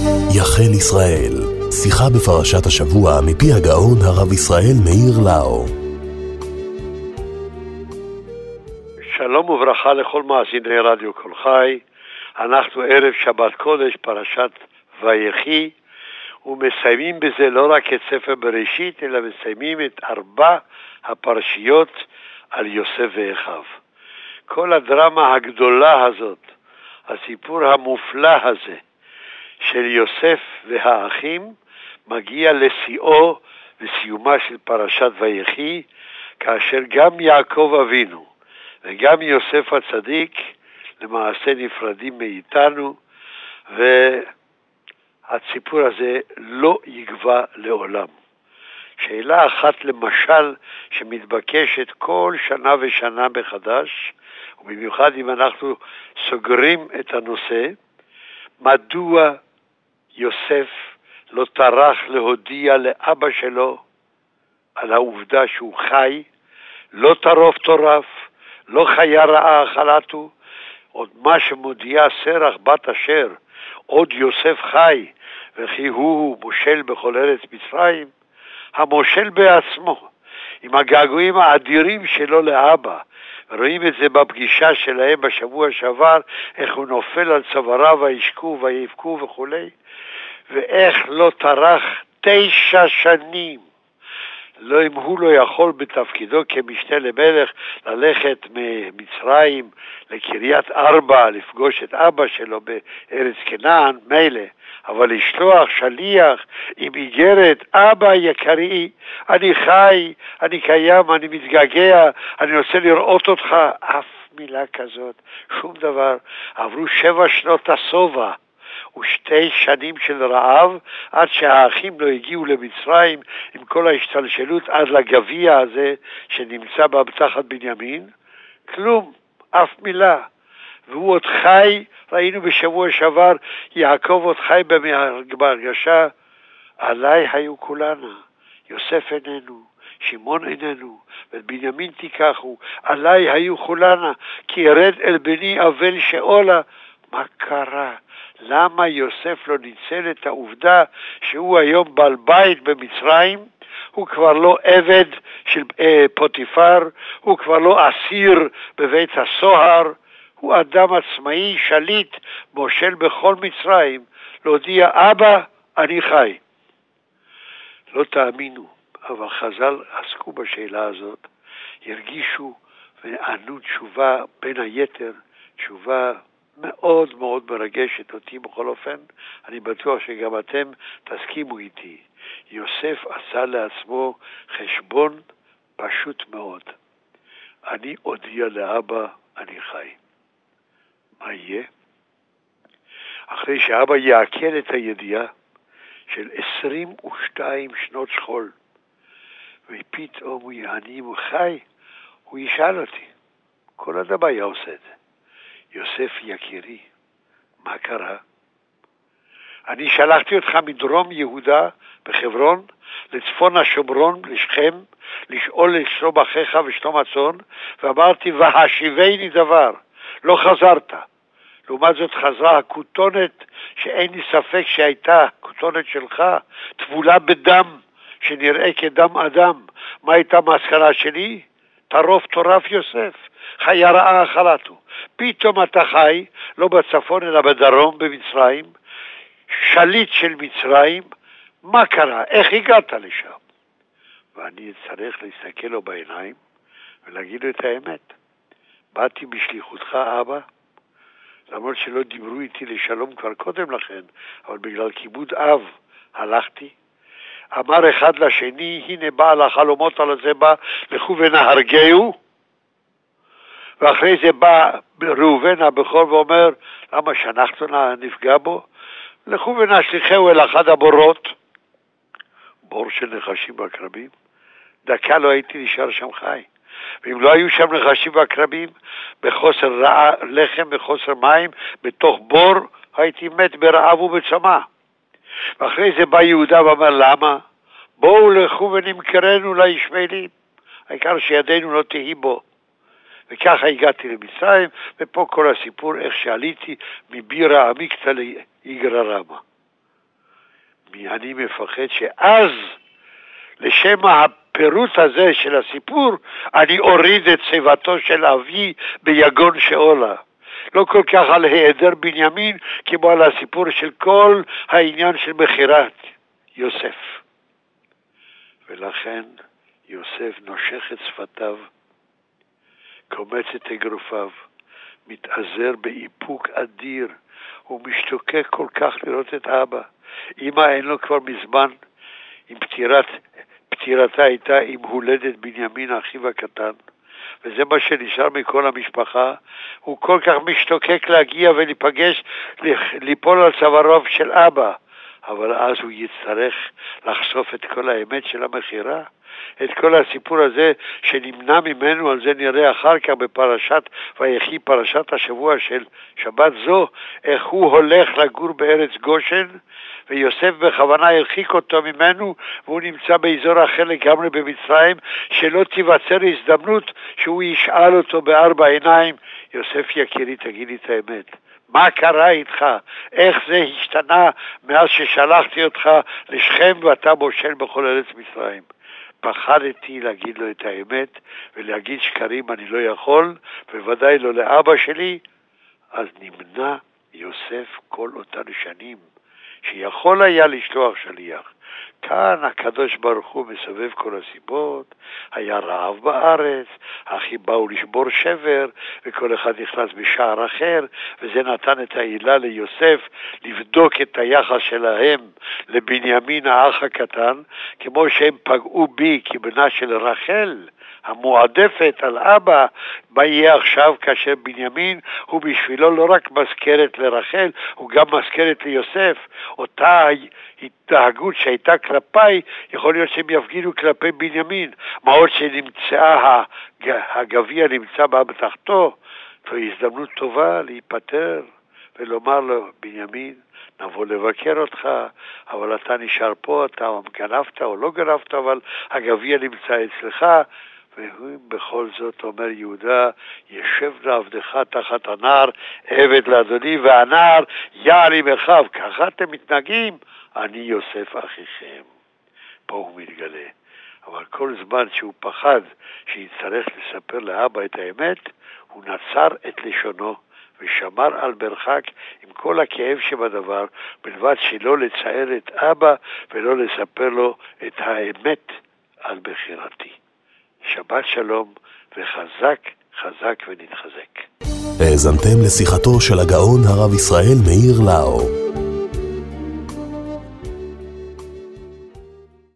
יחל ישראל, שיחה בפרשת השבוע מפי הגאון הרב ישראל מאיר לאו. שלום וברכה לכל מאזיני רדיו כל חי. אנחנו ערב שבת קודש, פרשת ויחי, ומסיימים בזה לא רק את ספר בראשית, אלא מסיימים את 4 הפרשיות על יוסף ואחיו. כל הדרמה הגדולה הזאת, הסיפור המופלא הזה של יוסף והאחים, מגיע לשיאו וסיומה של פרשת ויחי, כאשר גם יעקב אבינו וגם יוסף הצדיק למעשה נפרדים מאיתנו, והסיפור הזה לא יגבה לעולם. שאלה אחת למשל שמתבקשת כל שנה ושנה מחדש, ובמיוחד אם אנחנו סוגרים את הנושא, מדוע יוסף לא טרח להודיע לאבא שלו על העובדה שהוא חי, לא טרוף טורף, לא חיה רעה אכלתו, עוד מה שמודיע סרח בת אשר, עוד יוסף חי, וכי הוא מושל בכל ארץ מצרים, המושל בעצמו, עם הגעגועים האדירים שלו לאבא, רואים את זה בפגישה שלהם בשבוע שעבר, איך הוא נופל על צוואריו וישקו ויבכו וכו', ואיך לא טרח 9 שנים, לא אם הוא לא יכול בתפקידו כמשנה למלך ללכת ממצרים לקריית ארבע, לפגוש את אבא שלו בארץ כנען, מילא, אבל לשלוח שליח עם איגרת, אבא יקרי, אני חי, אני קיים, אני מתגעגע, אני רוצה לראות אותך, אף מילה כזאת, שום דבר. עברו 7 שנות השובע ו2 שנים של רעב, עד שהאחים לא הגיעו למצרים עם כל ההשתלשלות עד לגביע הזה שנמצא תחת בנימין. כלום, אף מילה. והוא עוד חי, ראינו בשבוע שעבר, יעקב עוד חי בהרגשה, עליי היו כולנה, יוסף איננו, שמעון איננו, ואת בנימין תיקחו, עליי היו כולנה, כי ירד אל בני אבל שאולה. מה קרה? למה יוסף לא ניצל את העובדה שהוא היום בעל בית במצרים? הוא כבר לא עבד של פוטיפר, הוא כבר לא אסיר בבית הסוהר, הוא אדם עצמאי, שליט, מושל בכל מצרים, להודיע, אבא, אני חי. לא תאמינו, אבל חז"ל עסקו בשאלה הזאת, הרגישו וענו תשובה בין היתר, תשובה מאוד מאוד מרגשת אותי בכל אופן, אני בטוח שגם אתם תסכימו איתי. יוסף עשה לעצמו חשבון פשוט מאוד. אני אודיע לאבא, אני חי. מה יהיה? אחרי שאבא יעכל את הידיעה של 22 שנות שכול, ופתאום הוא יעני אם הוא חי, הוא ישאל אותי. כל אדם היה עושה את זה. יוסף יקירי, מה קרה? אני שלחתי אותך מדרום יהודה בחברון, לצפון השומרון, לשכם, לשאול לשלום אחיך ושלום הצאן, ואמרתי, והשיבני דבר, לא חזרת. לעומת זאת חזרה הכותונת, שאין לי ספק שהייתה, הכותונת שלך, טבולה בדם, שנראה כדם אדם. מה הייתה המסקנה שלי? טרוף טורף יוסף, חיה רעה אכלתו. פתאום אתה חי, לא בצפון אלא בדרום במצרים, שליט של מצרים, מה קרה? איך הגעת לשם? ואני צריך להסתכל לו בעיניים ולהגיד לו את האמת. באתי בשליחותך אבא, למרות שלא דיברו איתי לשלום כבר קודם לכן, אבל בגלל כיבוד אב הלכתי. אמר אחד לשני, הנה בעל החלומות על זה בא, לכו ונהרגהו. ואחרי זה בא ראובן הבכור ואומר, למה שאנחנו נפגע בו? לכו ונשליחהו אל אחד הבורות, בור של נחשים ועקרבים. דקה לא הייתי נשאר שם חי. ואם לא היו שם נחשים ועקרבים, בחוסר לחם, בחוסר מים, בתוך בור, הייתי מת ברעב ובצמא. ואחרי זה בא יהודה ואמר, למה? בואו לכו ונמכרנו לישמעאלים, העיקר שידינו לא תהי בו. וככה הגעתי למצרים, ופה כל הסיפור איך שעליתי מבירה עמיקתא לאיגרא רמא. אני מפחד שאז, לשם הפירוט הזה של הסיפור, אני אוריד את צבתו של אבי ביגון שאולה. לא כל כך על היעדר בנימין, כמו על הסיפור של כל העניין של מחירת יוסף. ולכן יוסף נושך את שפתיו, קומץ את אגרופיו, מתעזר באיפוק אדיר, הוא משתוקק כל כך לראות את אבא. אמא אין לו כבר מזמן, עם פטירתה הייתה עם הולדת בנימין אחיו הקטן, וזה מה שנשאר מכל המשפחה. הוא כל כך משתוקק להגיע ולהיפגש, ליפול על צוואריו של אבא, אבל אז הוא יצטרך לחשוף את כל האמת של המחירה, את כל הסיפור הזה שנמנע ממנו. על זה נראה אחר כך בפרשת ויחי, פרשת השבוע של שבת זו, איך הוא הולך לגור בארץ גושן, ויוסף בכוונה הרחיק אותו ממנו, והוא נמצא באזור אחר לגמרי במצרים, שלא תיווצר הזדמנות שהוא ישאל אותו בארבע עיניים, יוסף יקירי, תגיד לי את האמת, מה קרה איתך? איך זה השתנה מאז ששלחתי אותך לשכם ואתה מושל בכל ארץ מצרים? פחדתי להגיד לו את האמת, ולהגיד שקרים אני לא יכול, בוודאי לא לאבא שלי. אז נמנע יוסף כל אותן שנים שיכול היה לשלוח שליח. כאן הקדוש ברוך הוא מסובב כל הסיבות, היה רעב בארץ, האחים באו לשבור שבר, וכל אחד נכנס בשער אחר, וזה נתן את העילה ליוסף לבדוק את היחס שלהם לבנימין האח הקטן, כמו שהם פגעו בי כבנה של רחל, המועדפת על אבא. מה יהיה עכשיו כאשר בנימין הוא בשבילו לא רק מזכרת לרחל, הוא גם מזכרת ליוסף. אותה התנהגות שהייתה כלפיי, יכול להיות שהם יפגינו כלפי בנימין. מה עוד שנמצאה הגביע נמצא בתחתו, זו הזדמנות טובה להיפטר ולומר לו, בנימין, נבוא לבקר אותך, אבל אתה נשאר פה, אתה גנבת או לא גנבת, אבל הגביע נמצא אצלך. והוא בכל זאת אומר יהודה, ישב לעבדך תחת הנער, עבד לאדוני, והנער יער עם אחיו. ככה אתם מתנהגים? אני יוסף אחיכם. פה הוא מתגלה. אבל כל זמן שהוא פחד שיצטרך לספר לאבא את האמת, הוא נצר את לשונו ושמר על מרחק עם כל הכאב שבדבר, בלבד שלא לצער את אבא ולא לספר לו את האמת על בחירתי. שבת שלום וחזק חזק ונתחזק. האזנתם לשיחתו של הגאון הרב ישראל מאיר לאו.